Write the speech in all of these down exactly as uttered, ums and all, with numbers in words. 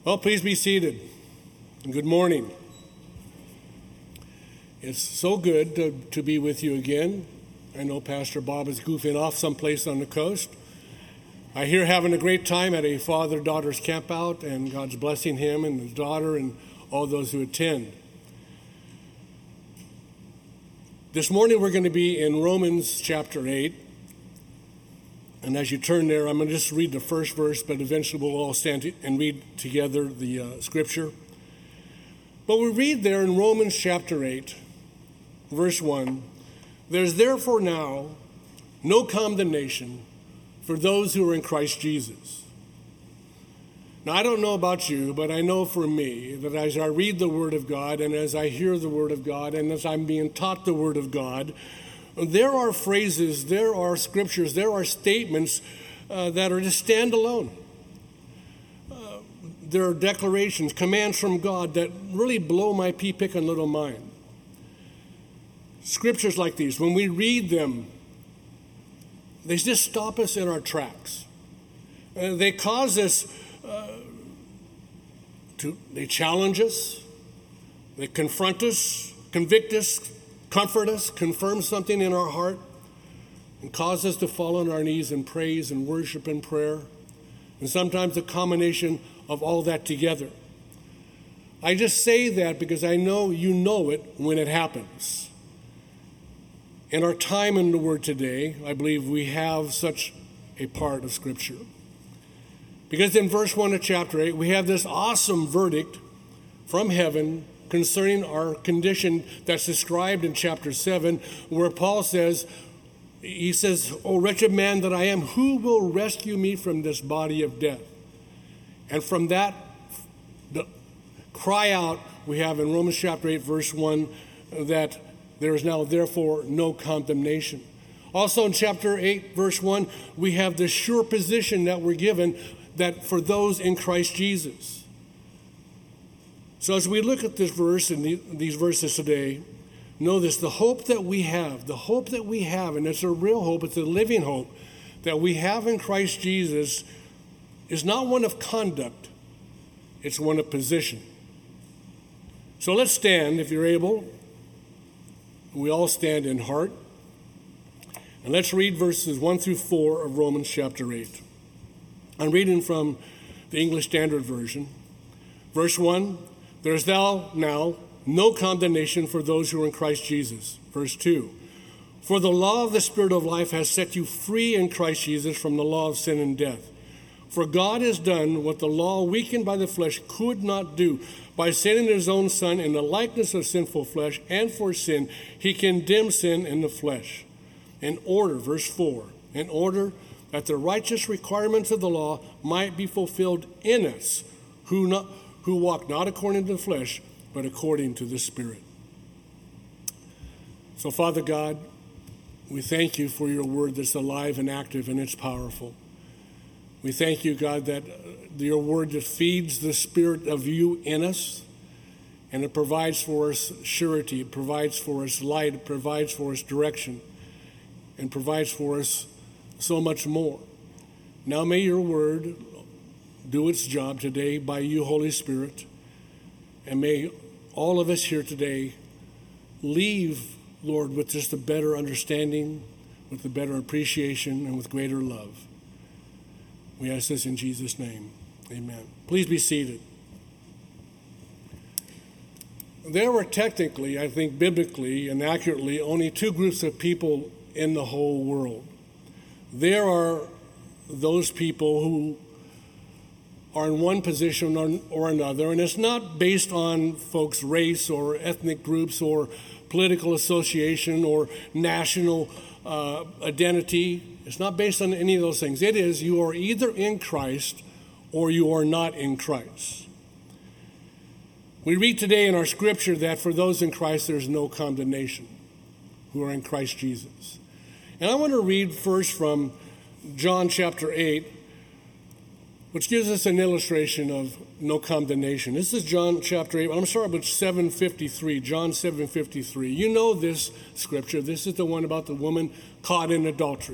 Well, please be seated. Good morning. It's so good to, to be with you again. I know Pastor Bob is goofing off someplace on the coast. I hear having a great time at a father-daughter's camp out, and God's blessing him and his daughter and all those who attend. This morning we're going to be in Romans chapter eight. And as you turn there, I'm going to just read the first verse, but eventually we'll all stand and read together the uh, scripture. But we read there in Romans chapter eight, verse one, "There's therefore now no condemnation for those who are in Christ Jesus." Now, I don't know about you, but I know for me that as I read the Word of God and as I hear the Word of God and as I'm being taught the Word of God, there are phrases, there are scriptures, there are statements uh, that are just standalone. Uh, there are declarations, commands from God that really blow my pea-picking little mind. Scriptures like these, when we read them, they just stop us in our tracks. Uh, they cause us uh, to, they challenge us, they confront us, convict us, comfort us, confirm something in our heart, and cause us to fall on our knees in praise and worship and prayer, and sometimes a combination of all that together. I just say that because I know you know it when it happens. In our time in the Word today, I believe we have such a part of Scripture. Because in verse one of chapter eight, we have this awesome verdict from heaven concerning our condition that's described in chapter seven, where Paul says, he says, "O wretched man that I am, who will rescue me from this body of death?" And from that the cry out we have in Romans chapter eight, verse one, that there is now therefore no condemnation. Also in chapter eight, verse one, we have the sure position that we're given that for those in Christ Jesus. So as we look at this verse and the, these verses today, know this, the hope that we have, the hope that we have, and it's a real hope, it's a living hope that we have in Christ Jesus is not one of conduct, it's one of position. So let's stand, if you're able. We all stand in heart. And let's read verses one through four of Romans chapter eight. I'm reading from the English Standard Version. Verse one, "There is thou now no condemnation for those who are in Christ Jesus." Verse two, "For the law of the Spirit of life has set you free in Christ Jesus from the law of sin and death. For God has done what the law, weakened by the flesh, could not do. By sending his own Son in the likeness of sinful flesh, and for sin, he condemned sin in the flesh. In order," verse four, "in order that the righteous requirements of the law might be fulfilled in us, who not who walk not according to the flesh, but according to the Spirit." So, Father God, we thank you for your word that's alive and active and it's powerful. We thank you, God, that your word that feeds the Spirit of you in us, and it provides for us surety, it provides for us light, it provides for us direction, and provides for us so much more. Now may your word do its job today by you, Holy Spirit, and may all of us here today leave, Lord, with just a better understanding, with a better appreciation, and with greater love. We ask this in Jesus' name. Amen. Please be seated. There were technically, I think biblically and accurately, only two groups of people in the whole world. There are those people who are in one position or, or another, and it's not based on folks' race or ethnic groups or political association or national uh, identity. It's not based on any of those things. It is you are either in Christ or you are not in Christ. We read today in our scripture that for those in Christ there's no condemnation, who are in Christ Jesus. And I want to read first from John chapter eight, which gives us an illustration of no condemnation. This is John chapter eight. I'm sorry, but seven fifty-three, John seven fifty-three. You know this scripture. This is the one about the woman caught in adultery.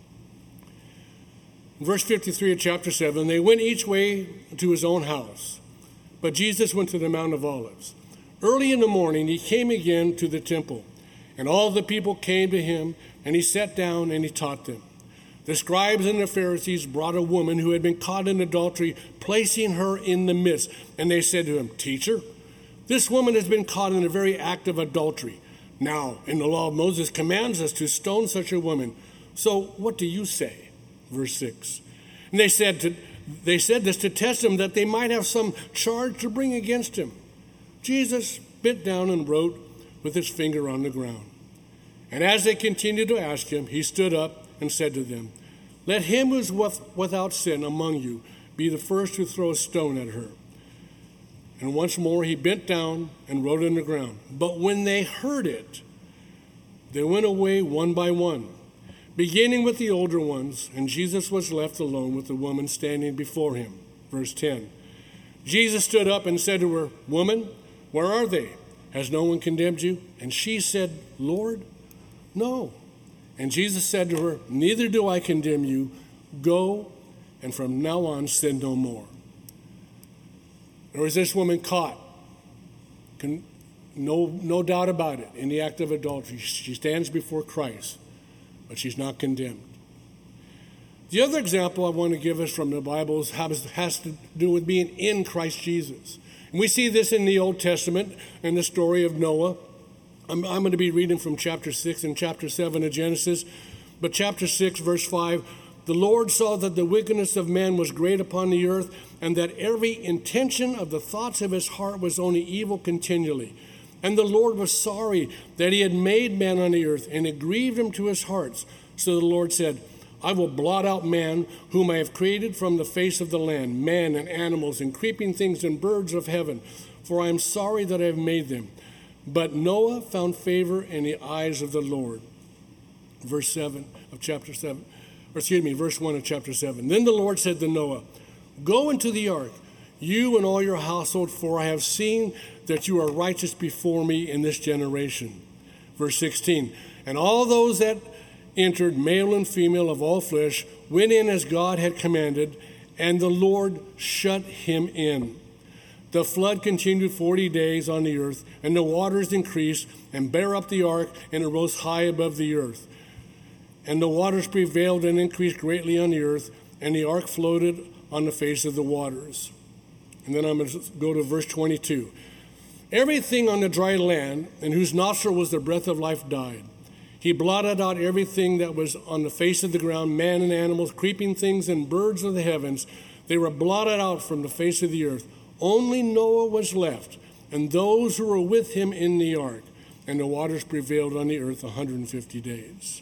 Verse fifty-three of chapter seven, "They went each way to his own house. But Jesus went to the Mount of Olives. Early in the morning, he came again to the temple, and all the people came to him, and he sat down and he taught them. The scribes and the Pharisees brought a woman who had been caught in adultery, placing her in the midst. And they said to him, "Teacher, this woman has been caught in the very act of adultery. Now, in the law of Moses commands us to stone such a woman. So what do you say?" Verse six. And they said to, they said this to test him, that they might have some charge to bring against him. Jesus bent down and wrote with his finger on the ground. And as they continued to ask him, he stood up and said to them, "Let him who is without sin among you be the first to throw a stone at her." And once more he bent down and wrote on the ground. But when they heard it, they went away one by one, beginning with the older ones, and Jesus was left alone with the woman standing before him. Verse ten. Jesus stood up and said to her, "Woman, where are they? Has no one condemned you?" And she said, "Lord, no." And Jesus said to her, "Neither do I condemn you. Go, and from now on sin no more." There was this woman caught, no, no doubt about it, in the act of adultery. She stands before Christ, but she's not condemned. The other example I want to give us from the Bible has, has to do with being in Christ Jesus. And we see this in the Old Testament in the story of Noah. I'm, I'm going to be reading from chapter six and chapter seven of Genesis. But chapter six, verse five, "The Lord saw that the wickedness of man was great upon the earth, and that every intention of the thoughts of his heart was only evil continually. And the Lord was sorry that he had made man on the earth, and it grieved him to his heart. So the Lord said, I will blot out man, whom I have created from the face of the land, man and animals and creeping things and birds of heaven, for I am sorry that I have made them. But Noah found favor in the eyes of the Lord." Verse seven of chapter seven, or excuse me, verse one of chapter seven. "Then the Lord said to Noah, Go into the ark, you and all your household, for I have seen that you are righteous before me in this generation." Verse sixteen. "And all those that entered, male and female of all flesh, went in as God had commanded, and the Lord shut him in. The flood continued forty days on the earth, and the waters increased and bare up the ark, and it rose high above the earth. And the waters prevailed and increased greatly on the earth, and the ark floated on the face of the waters." And then I'm going to go to verse twenty-two. "Everything on the dry land, in whose nostril was the breath of life, died. He blotted out everything that was on the face of the ground, man and animals, creeping things and birds of the heavens. They were blotted out from the face of the earth. Only Noah was left, and those who were with him in the ark. And the waters prevailed on the earth one hundred fifty days.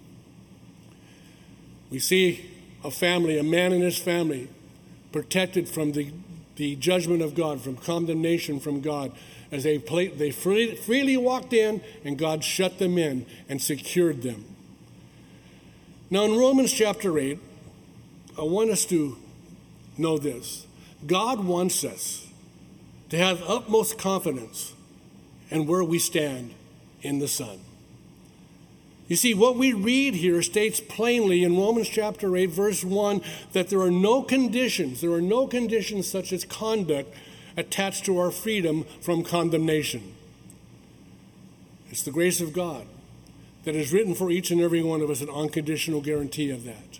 We see a family, a man and his family, protected from the, the judgment of God, from condemnation from God, as they, play, they free, freely walked in, and God shut them in and secured them. Now in Romans chapter eight, I want us to know this. God wants us to have utmost confidence in where we stand in the Son. You see, what we read here states plainly in Romans chapter eight, verse one, that there are no conditions, there are no conditions such as conduct attached to our freedom from condemnation. It's the grace of God that is written for each and every one of us, an unconditional guarantee of that.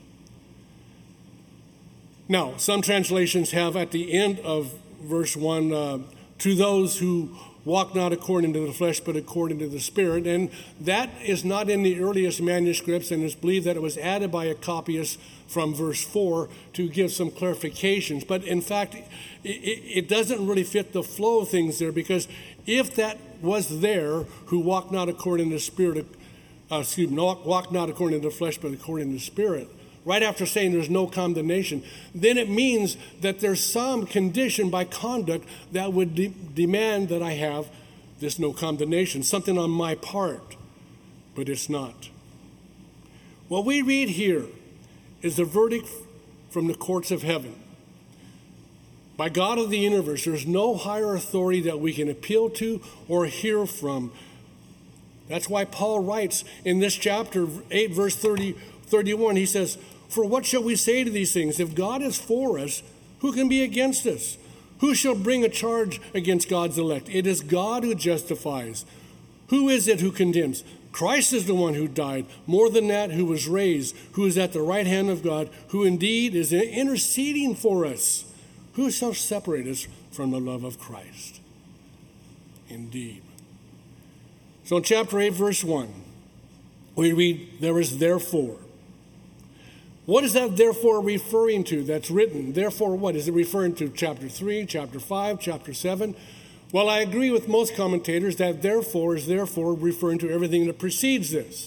Now, some translations have at the end of verse one, uh, to those who walk not according to the flesh, but according to the Spirit. And that is not in the earliest manuscripts, and it's believed that it was added by a copyist from verse four to give some clarifications. But in fact, it, it doesn't really fit the flow of things there, because if that was there, who walk not according to the Spirit, uh, excuse me, walk not according to the flesh, but according to the Spirit, right after saying there's no condemnation, then it means that there's some condition by conduct that would de- demand that I have this no condemnation, something on my part, but it's not. What we read here is the verdict from the courts of heaven. By God of the universe, there's no higher authority that we can appeal to or hear from. That's why Paul writes in this chapter eight, verse thirty, thirty-one, he says, For what shall we say to these things? If God is for us, who can be against us? Who shall bring a charge against God's elect? It is God who justifies. Who is it who condemns? Christ is the one who died, more than that, who was raised, who is at the right hand of God, who indeed is interceding for us. Who shall separate us from the love of Christ? Indeed. So in chapter eight, verse one, we read, there is therefore. What is that therefore referring to that's written? Therefore what? Is it referring to chapter three, chapter five, chapter seven? Well, I agree with most commentators that therefore is therefore referring to everything that precedes this.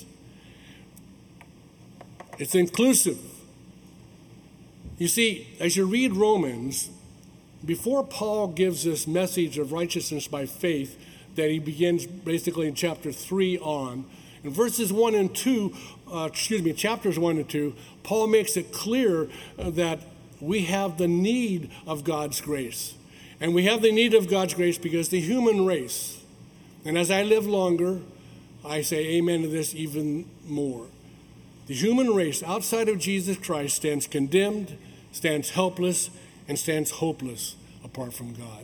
It's inclusive. You see, as you read Romans, before Paul gives this message of righteousness by faith that he begins basically in chapter three on, in verses one and two, uh, excuse me, chapters one and two, Paul makes it clear uh, that we have the need of God's grace. And we have the need of God's grace because the human race, and as I live longer, I say amen to this even more. The human race outside of Jesus Christ stands condemned, stands helpless, and stands hopeless apart from God.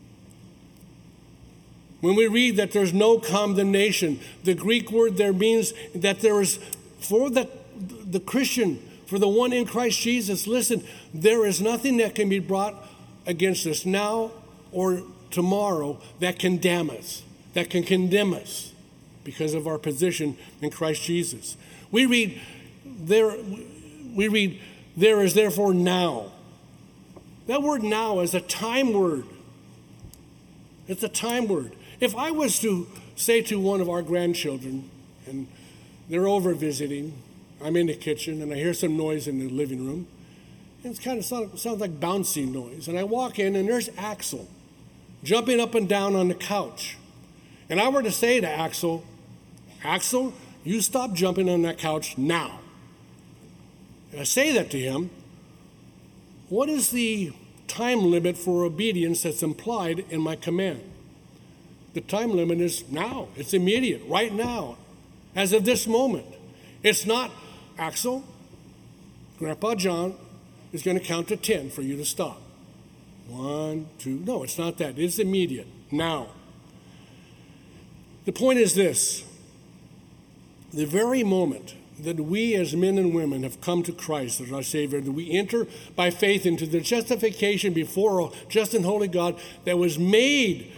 When we read that there's no condemnation, the Greek word there means that there is, for the, the Christian, for the one in Christ Jesus, listen, there is nothing that can be brought against us now or tomorrow that can damn us, that can condemn us because of our position in Christ Jesus. We read there, we read, there is therefore now. That word now is a time word. It's a time word. If I was to say to one of our grandchildren, and they're over visiting, I'm in the kitchen and I hear some noise in the living room, it kind of sound, sounds like bouncy noise. And I walk in and there's Axel jumping up and down on the couch. And I were to say to Axel, Axel, you stop jumping on that couch now. And I say that to him. What is the time limit for obedience that's implied in my command? The time limit is now. It's immediate, right now, as of this moment. It's not, Axel, Grandpa John is going to count to ten for you to stop. One, two. No, it's not that. It's immediate, now. The point is this. The very moment that we as men and women have come to Christ as our Savior, that we enter by faith into the justification before a just and holy God that was made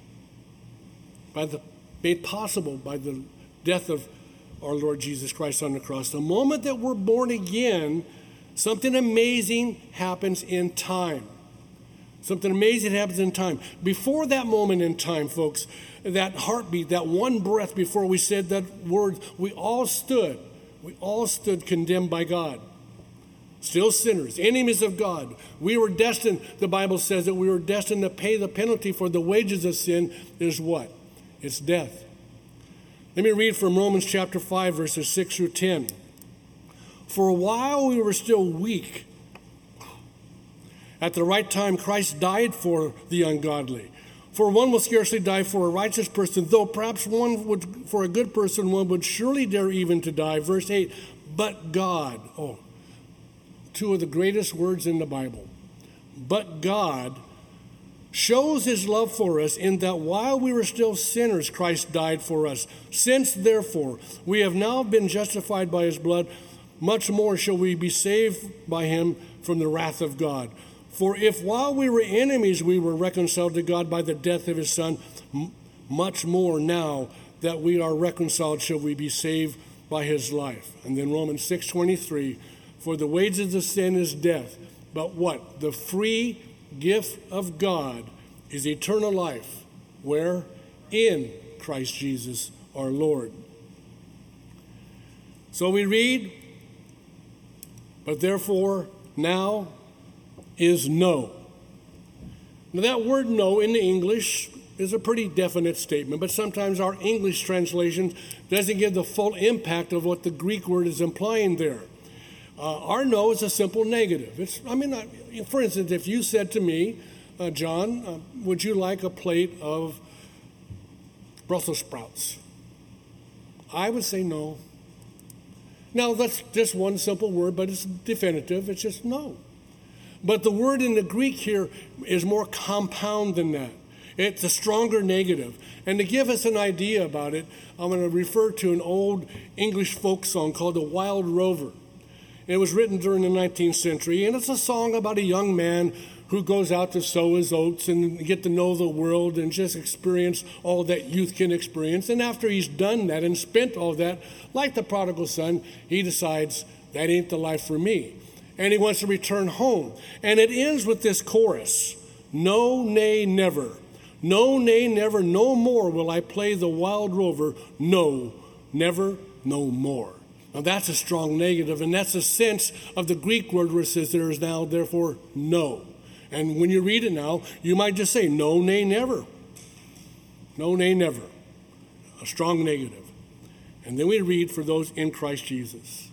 by the made possible by the death of our Lord Jesus Christ on the cross. The moment that we're born again, something amazing happens in time. Something amazing happens in time. Before that moment in time, folks, that heartbeat, that one breath before we said that word, we all stood, we all stood condemned by God. Still sinners, enemies of God. We were destined, the Bible says that we were destined to pay the penalty for the wages of sin is what? It's death. Let me read from Romans chapter five, verses six through ten. For a while we were still weak. At the right time, Christ died for the ungodly. For one will scarcely die for a righteous person, though perhaps one would, for a good person, one would surely dare even to die. Verse eight, but God, oh, two of the greatest words in the Bible. But God shows his love for us in that while we were still sinners, Christ died for us. Since, therefore, we have now been justified by his blood, much more shall we be saved by him from the wrath of God. For if while we were enemies we were reconciled to God by the death of his Son, m- much more now that we are reconciled shall we be saved by his life. And then Romans six twenty-three, for the wages of sin is death, but what? The free gift of God is eternal life. Where? In Christ Jesus our Lord. So we read, but therefore now is no. Now that word no in the English is a pretty definite statement, but sometimes our English translation doesn't give the full impact of what the Greek word is implying there. Uh, our no is a simple negative. It's, I mean, I, for instance, if you said to me, uh, John, uh, would you like a plate of Brussels sprouts? I would say no. Now, that's just one simple word, but it's definitive. It's just no. But the word in the Greek here is more compound than that. It's a stronger negative. And to give us an idea about it, I'm going to refer to an old English folk song called The Wild Rover. It was written during the nineteenth century, and it's a song about a young man who goes out to sow his oats and get to know the world and just experience all that youth can experience. And after he's done that and spent all that, like the prodigal son, he decides, that ain't the life for me. And he wants to return home. And it ends with this chorus, no, nay, never. No, nay, never, no more will I play the wild rover. No, never, no more. Now that's a strong negative, and that's a sense of the Greek word where it says there is now, therefore, no. And when you read it now, you might just say, no, nay, never. No, nay, never. A strong negative. And then we read for those in Christ Jesus.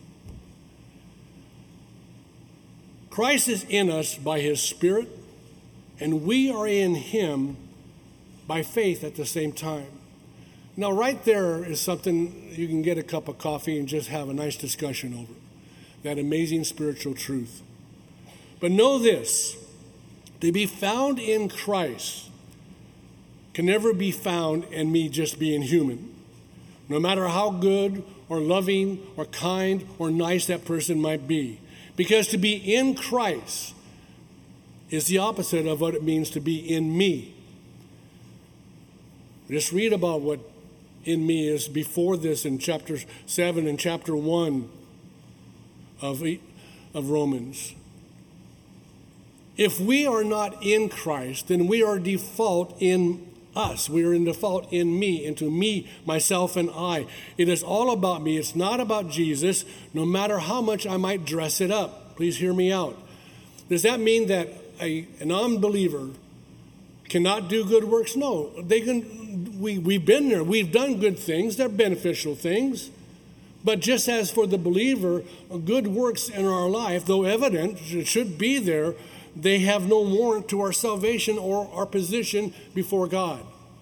Christ is in us by his Spirit, and we are in him by faith at the same time. Now, right there is something you can get a cup of coffee and just have a nice discussion over. That amazing spiritual truth. But know this, to be found in Christ can never be found in me just being human. No matter how good or loving or kind or nice that person might be. Because to be in Christ is the opposite of what it means to be in me. Just read about what in me is before this in chapter seven and chapter one of, of Romans. If we are not in Christ, then we are default in us. We are in default in me, into me, myself, and I. It is all about me. It's not about Jesus, no matter how much I might dress it up. Please hear me out. Does that mean that a, an unbeliever cannot do good works? No, they can. We, we've been there. We've done good things. They're beneficial things. But just as for the believer, good works in our life, though evident, it should be there, they have no warrant to our salvation or our position before God.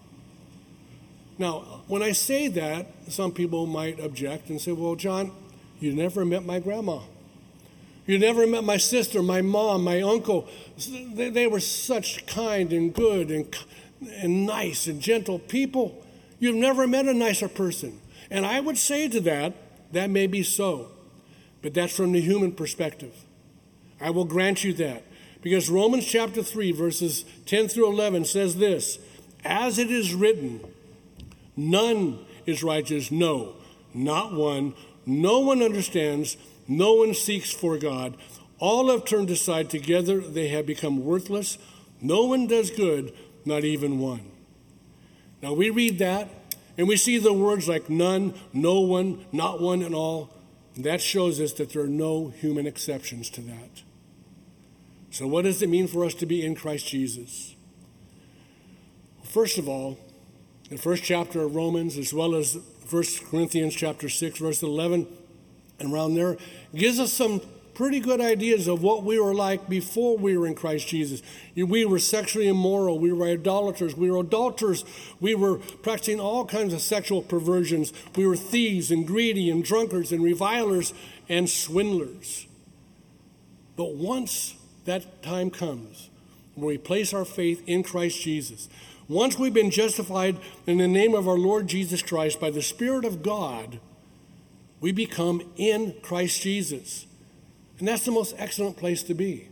Now, when I say that, some people might object and say, well, John, you never met my grandma. You never met my sister, my mom, my uncle. They, they were such kind and good and, and nice and gentle people. You've never met a nicer person. And I would say to that, that may be so. But that's from the human perspective. I will grant you that. Because Romans chapter three, verses ten through eleven says this, as it is written, none is righteous, no, not one. No one understands, no one seeks for God. All have turned aside, together they have become worthless. No one does good, not even one. Now we read that, and we see the words like none, no one, not one, and all. That shows us that there are no human exceptions to that. So what does it mean for us to be in Christ Jesus? First of all, the first chapter of Romans, as well as First Corinthians chapter six, verse eleven, and around there, gives us some pretty good ideas of what we were like before we were in Christ Jesus. We were sexually immoral. We were idolaters. We were adulterers. We were practicing all kinds of sexual perversions. We were thieves and greedy and drunkards and revilers and swindlers. But once that time comes where we place our faith in Christ Jesus, once we've been justified in the name of our Lord Jesus Christ by the Spirit of God, we become in Christ Jesus. And that's the most excellent place to be.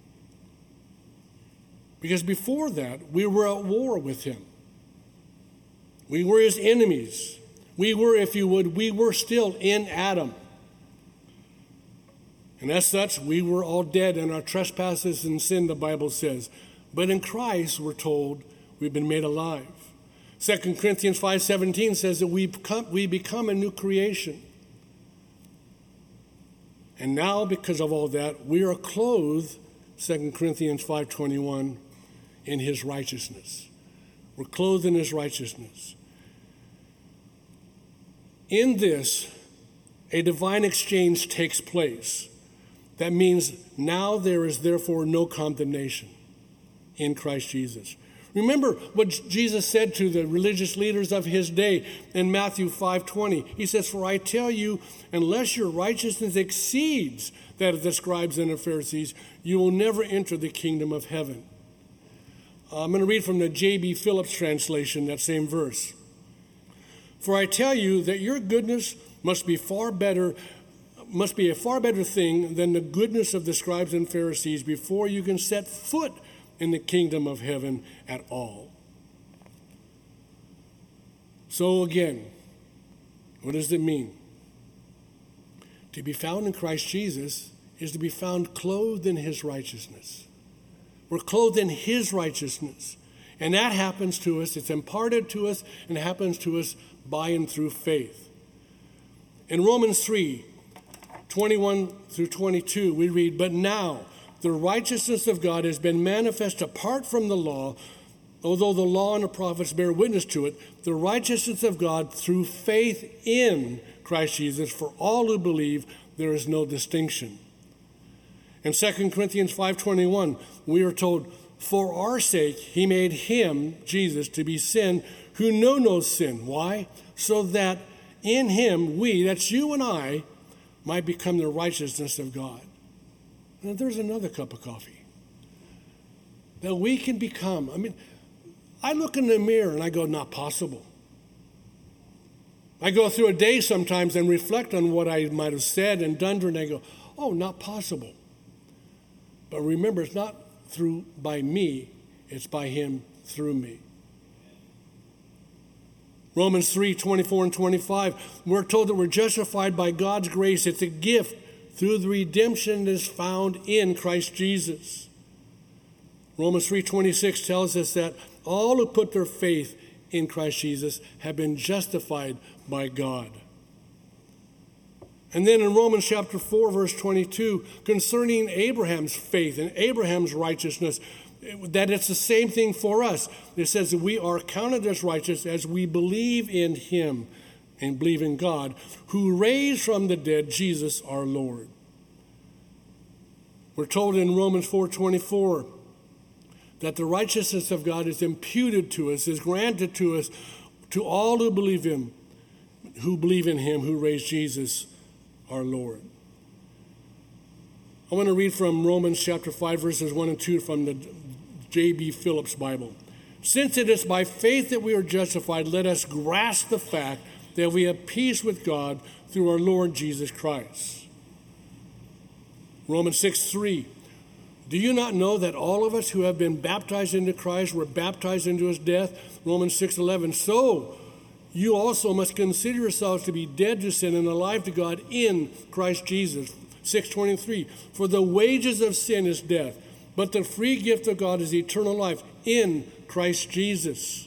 Because before that, we were at war with him. We were his enemies. We were, if you would, we were still in Adam. And as such, we were all dead in our trespasses and sin, the Bible says. But in Christ, we're told, we've been made alive. Second Corinthians five seventeen says that we become, we become a new creation. And now, because of all that, we are clothed, Second Corinthians five twenty-one, in his righteousness. We're clothed in his righteousness. In this, a divine exchange takes place. That means now there is therefore no condemnation in Christ Jesus. Remember what Jesus said to the religious leaders of his day in Matthew five twenty. He says, "For I tell you, unless your righteousness exceeds that of the scribes and the Pharisees, you will never enter the kingdom of heaven." I'm going to read from the J B Phillips translation, that same verse. "For I tell you that your goodness must be far better, must be a far better thing than the goodness of the scribes and Pharisees before you can set foot in the kingdom of heaven at all." So again, what does it mean? To be found in Christ Jesus is to be found clothed in his righteousness. We're clothed in his righteousness. And that happens to us, it's imparted to us, and happens to us by and through faith. In Romans three, twenty-one through twenty-two, we read, "But now the righteousness of God has been manifest apart from the law, although the law and the prophets bear witness to it, the righteousness of God through faith in Christ Jesus for all who believe, there is no distinction." In Second Corinthians five twenty-one, we are told, "For our sake he made him, Jesus, to be sin who knew no sin." Why? "So that in him we," that's you and I, "might become the righteousness of God." Now there's another cup of coffee. That we can become. I mean, I look in the mirror and I go, not possible. I go through a day sometimes and reflect on what I might have said and done, and I go, oh, not possible. But remember, it's not through by me, it's by him through me. Romans three, twenty-four and twenty-five, we're told that we're justified by God's grace. It's a gift through the redemption that is found in Christ Jesus. Romans three, twenty-six tells us that all who put their faith in Christ Jesus have been justified by God. And then in Romans chapter four, verse twenty-two, concerning Abraham's faith and Abraham's righteousness, that it's the same thing for us. It says that we are counted as righteous as we believe in him and believe in God, who raised from the dead Jesus our Lord. We're told in Romans four twenty-four that the righteousness of God is imputed to us, is granted to us, to all who believe him, who believe in him, who raised Jesus our Lord. I want to read from Romans chapter five, verses one and two from the J B Phillips Bible. "Since it is by faith that we are justified, let us grasp the fact that we have peace with God through our Lord Jesus Christ." Romans six three, "Do you not know that all of us who have been baptized into Christ were baptized into his death?" Romans six eleven, "So you also must consider yourselves to be dead to sin and alive to God in Christ Jesus." six twenty-three, "For the wages of sin is death, but the free gift of God is eternal life in Christ Jesus."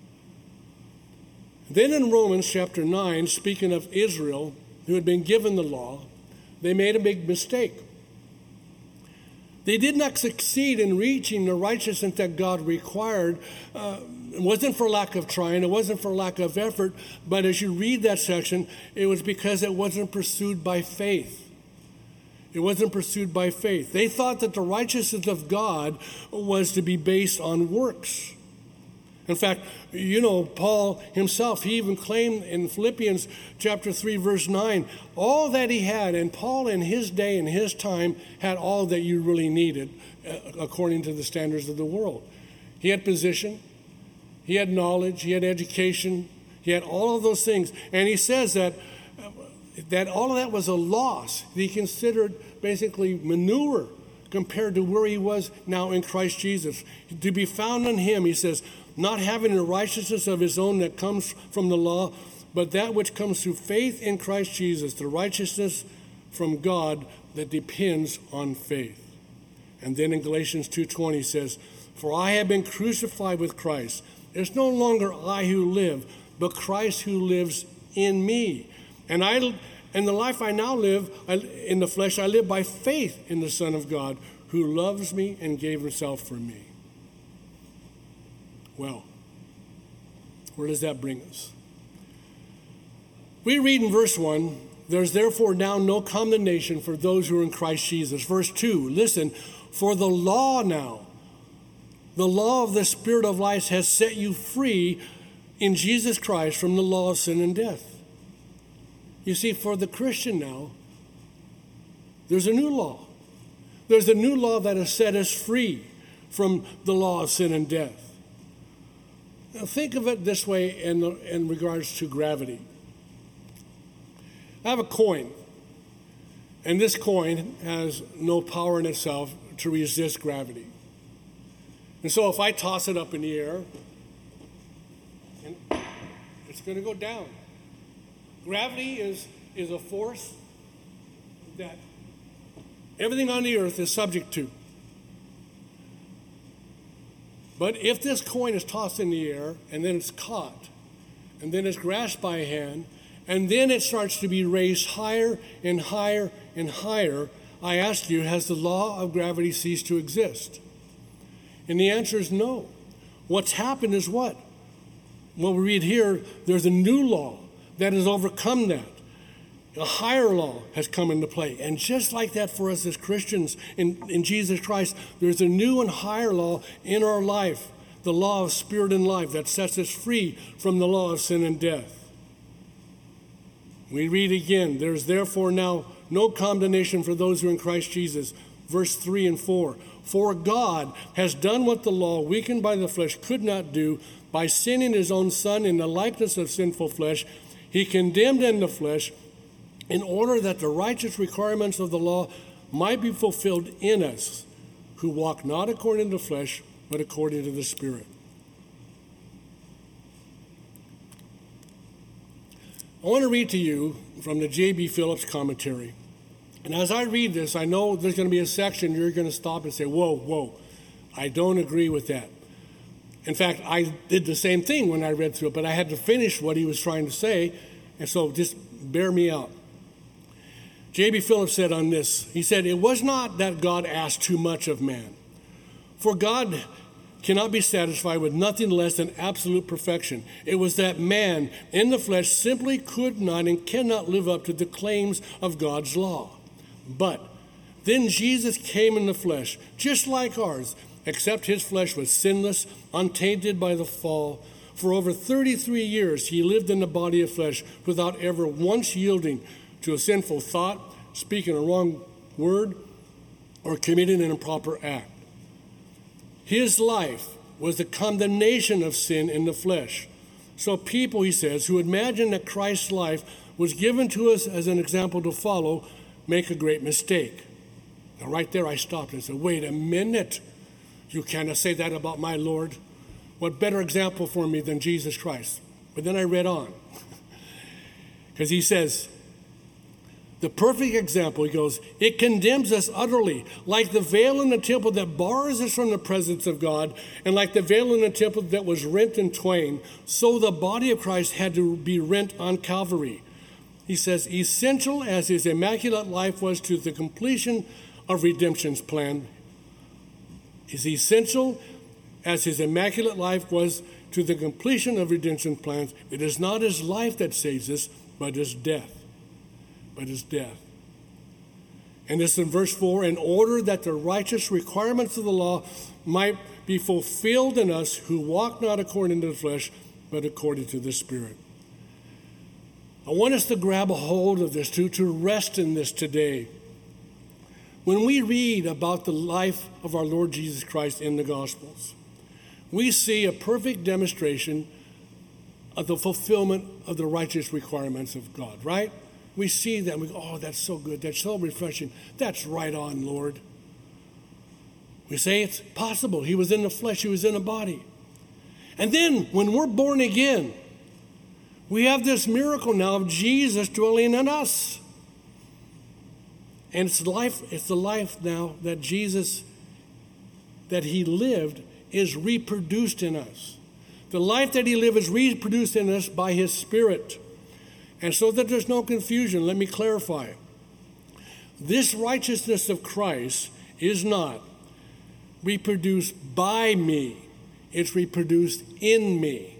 Then in Romans chapter nine, speaking of Israel, who had been given the law, they made a big mistake. They did not succeed in reaching the righteousness that God required. Uh, it wasn't for lack of trying, it wasn't for lack of effort, but as you read that section, it was because it wasn't pursued by faith. It wasn't pursued by faith. They thought that the righteousness of God was to be based on works. In fact, you know, Paul himself, he even claimed in Philippians chapter three, verse nine, all that he had, and Paul in his day and his time had all that you really needed according to the standards of the world. He had position, he had knowledge, he had education, he had all of those things. And he says that that all of that was a loss. He considered basically manure compared to where he was now in Christ Jesus. To be found in him, he says, not having the righteousness of his own that comes from the law, but that which comes through faith in Christ Jesus, the righteousness from God that depends on faith. And then in Galatians two twenty says, "For I have been crucified with Christ. It's no longer I who live, but Christ who lives in me. And I, in the life I now live I, in the flesh, I live by faith in the Son of God, who loves me and gave himself for me." Well, where does that bring us? We read in verse one, "There's therefore now no condemnation for those who are in Christ Jesus." Verse two, listen, "For the law now The law of the Spirit of life has set you free in Jesus Christ from the law of sin and death. You see, for the Christian now, there's a new law. There's a new law that has set us free from the law of sin and death. Now think of it this way in, in regards to gravity. I have a coin, and this coin has no power in itself to resist gravity. And so if I toss it up in the air, and it's going to go down. Gravity is, is a force that everything on the earth is subject to. But if this coin is tossed in the air, and then it's caught, and then it's grasped by a hand, and then it starts to be raised higher and higher and higher, I ask you, has the law of gravity ceased to exist? And the answer is no. What's happened is what? Well, we read here, there's a new law that has overcome that. A higher law has come into play. And just like that for us as Christians in, in Jesus Christ, there's a new and higher law in our life, the law of spirit and life that sets us free from the law of sin and death. We read again, there's therefore now no condemnation for those who are in Christ Jesus. Verse three and four. For God has done what the law, weakened by the flesh, could not do. By sending his own Son in the likeness of sinful flesh, he condemned in the flesh, in order that the righteous requirements of the law might be fulfilled in us, who walk not according to the flesh, but according to the Spirit. I want to read to you from the J B Phillips commentary. And as I read this, I know there's going to be a section you're going to stop and say, whoa, whoa, I don't agree with that. In fact, I did the same thing when I read through it, but I had to finish what he was trying to say, and so just bear me out. J B Phillips said on this, he said, it was not that God asked too much of man, for God cannot be satisfied with nothing less than absolute perfection. It was that man in the flesh simply could not and cannot live up to the claims of God's law. But then Jesus came in the flesh, just like ours, except his flesh was sinless, untainted by the fall. For over thirty-three years he lived in the body of flesh without ever once yielding to a sinful thought, speaking a wrong word, or committing an improper act. His life was the condemnation of sin in the flesh. So people, he says, who imagine that Christ's life was given to us as an example to follow, make a great mistake. Now right there I stopped and said, wait a minute. You cannot say that about my Lord. What better example for me than Jesus Christ? But then I read on. Because he says, the perfect example, he goes, it condemns us utterly, like the veil in the temple that bars us from the presence of God, and like the veil in the temple that was rent in twain, so the body of Christ had to be rent on Calvary. He says, essential as his immaculate life was to the completion of redemption's plan, is essential as his immaculate life was to the completion of redemption plans, it is not his life that saves us, but his death. But his death. And this in verse four, in order that the righteous requirements of the law might be fulfilled in us who walk not according to the flesh, but according to the Spirit. I want us to grab a hold of this, to, to rest in this today. When we read about the life of our Lord Jesus Christ in the Gospels, we see a perfect demonstration of the fulfillment of the righteous requirements of God, right? We see that and we go, oh, that's so good. That's so refreshing. That's right on, Lord. We say it's possible. He was in the flesh. He was in a body. And then when we're born again, we have this miracle now of Jesus dwelling in us. And it's life, it's the life now that Jesus, that he lived, is reproduced in us. The life that he lived is reproduced in us by his Spirit. And so that there's no confusion, let me clarify. This righteousness of Christ is not reproduced by me. It's reproduced in me.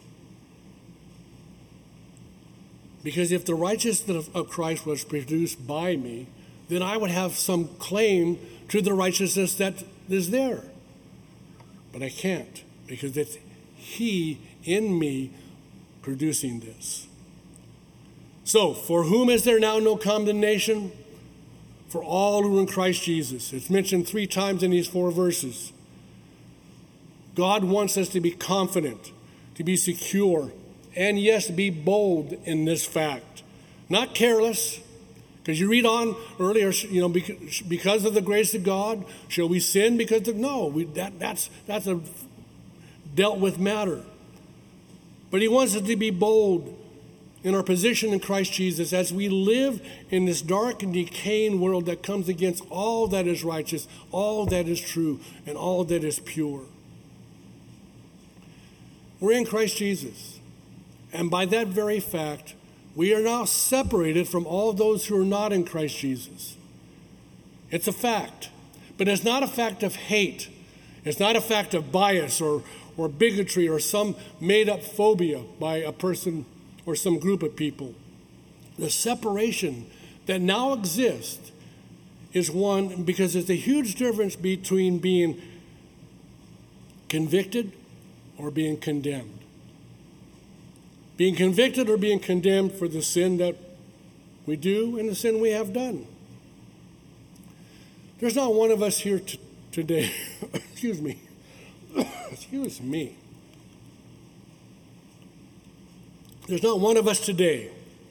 Because if the righteousness of Christ was produced by me, then I would have some claim to the righteousness that is there. But I can't, because it's He in me producing this. So, for whom is there now no condemnation? For all who are in Christ Jesus. It's mentioned three times in these four verses. God wants us to be confident, to be secure, and yes, be bold in this fact. Not careless, because you read on earlier, you know, because of the grace of God, shall we sin because of, no, we, that, that's, that's a dealt with matter. But he wants us to be bold in our position in Christ Jesus as we live in this dark and decaying world that comes against all that is righteous, all that is true, and all that is pure. We're in Christ Jesus. And by that very fact, we are now separated from all those who are not in Christ Jesus. It's a fact. But it's not a fact of hate. It's not a fact of bias or, or bigotry or some made-up phobia by a person or some group of people. The separation that now exists is one, because there's a huge difference between being convicted or being condemned. Being convicted or being condemned for the sin that we do and the sin we have done. There's not one of us here t- today, excuse me, excuse me. There's not one of us today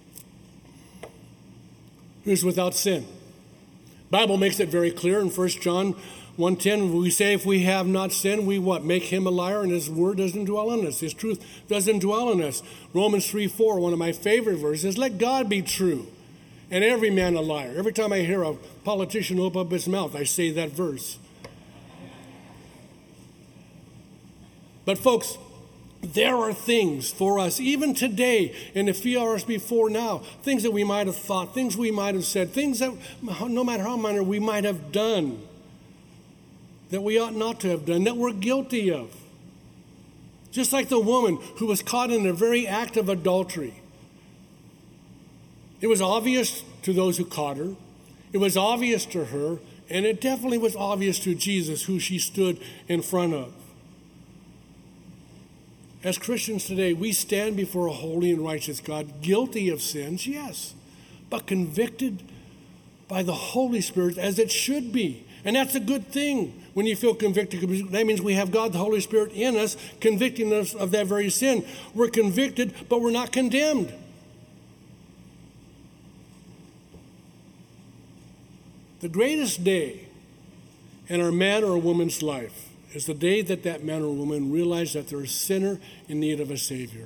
who's without sin. The Bible makes it very clear in First John one ten, we say if we have not sinned, we what? Make him a liar, and his word doesn't dwell in us. His truth doesn't dwell in us. Romans three four, one of my favorite verses, let God be true and every man a liar. Every time I hear a politician open up his mouth, I say that verse. But folks, there are things for us, even today, in the few hours before now, things that we might have thought, things we might have said, things that no matter how minor we might have done, that we ought not to have done, that we're guilty of. Just like the woman who was caught in the very act of adultery. It was obvious to those who caught her. It was obvious to her, and it definitely was obvious to Jesus, who she stood in front of. As Christians today, we stand before a holy and righteous God, guilty of sins, yes, but convicted by the Holy Spirit as it should be. And that's a good thing when you feel convicted. That means we have God, the Holy Spirit, in us, convicting us of that very sin. We're convicted, but we're not condemned. The greatest day in our man or woman's life is the day that that man or woman realizes that they're a sinner in need of a Savior.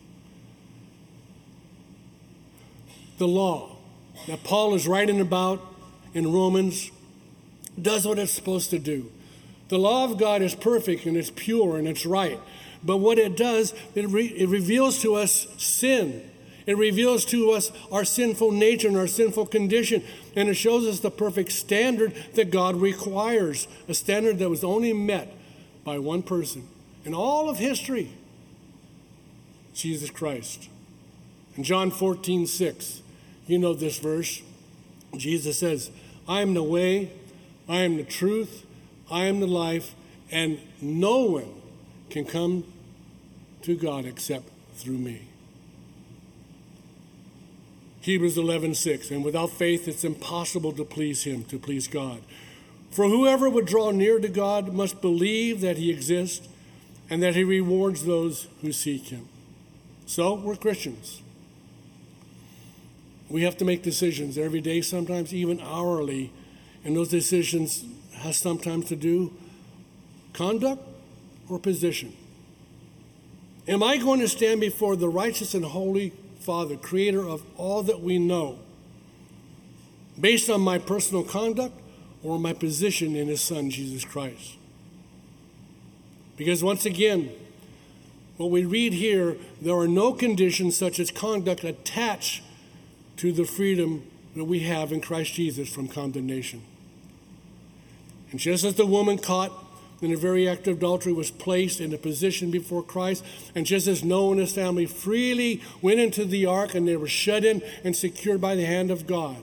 The law that Paul is writing about in Romans does what it's supposed to do. The law of God is perfect and it's pure and it's right. But what it does, it, re- it reveals to us sin. It reveals to us our sinful nature and our sinful condition. And it shows us the perfect standard that God requires. A standard that was only met by one person in all of history. Jesus Christ. In John fourteen six, you know this verse. Jesus says, I am the way, I am the truth, I am the life, and no one can come to God except through me. Hebrews eleven six, and without faith it's impossible to please him, to please God. For whoever would draw near to God must believe that he exists and that he rewards those who seek him. So, we're Christians. We have to make decisions every day, sometimes even hourly, and those decisions have sometimes to do conduct or position. Am I going to stand before the righteous and holy Father, creator of all that we know, based on my personal conduct or my position in his Son, Jesus Christ? Because once again, what we read here, there are no conditions such as conduct attached to the freedom that we have in Christ Jesus from condemnation. And just as the woman caught in the very act of adultery was placed in a position before Christ, and just as Noah and his family freely went into the ark and they were shut in and secured by the hand of God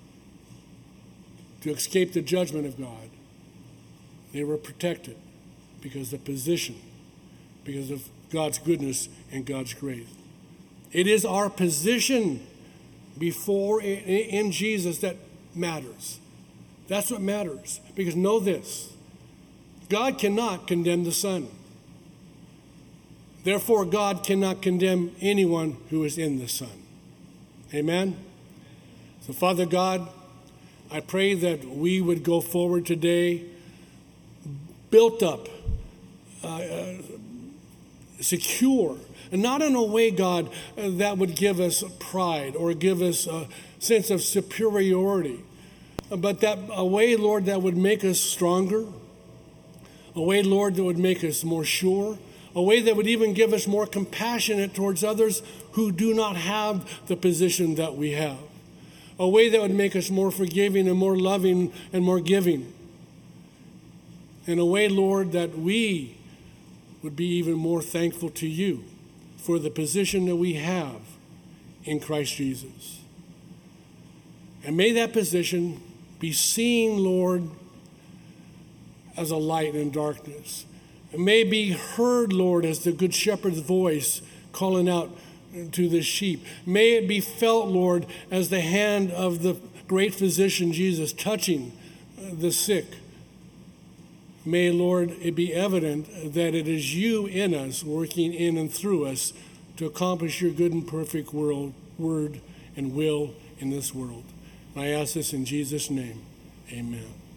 to escape the judgment of God, they were protected. because of position, because of God's goodness and God's grace. It is our position before in Jesus that matters. That's what matters. Because know this, God cannot condemn the Son. Therefore, God cannot condemn anyone who is in the Son. Amen? So, Father God, I pray that we would go forward today built up, uh, uh, secure, and not in a way, God, uh, that would give us pride or give us a sense of superiority, but that a way, Lord, that would make us stronger, a way, Lord, that would make us more sure, a way that would even give us more compassionate towards others who do not have the position that we have, a way that would make us more forgiving and more loving and more giving, in a way, Lord, that we would be even more thankful to you for the position that we have in Christ Jesus. And may that position be seen, Lord, as a light in darkness. It may be heard, Lord, as the Good Shepherd's voice calling out to the sheep. May it be felt, Lord, as the hand of the great physician, Jesus, touching the sick. May, Lord, it be evident that it is you in us, working in and through us to accomplish your good and perfect world, word and will in this world. And I ask this in Jesus' name. Amen.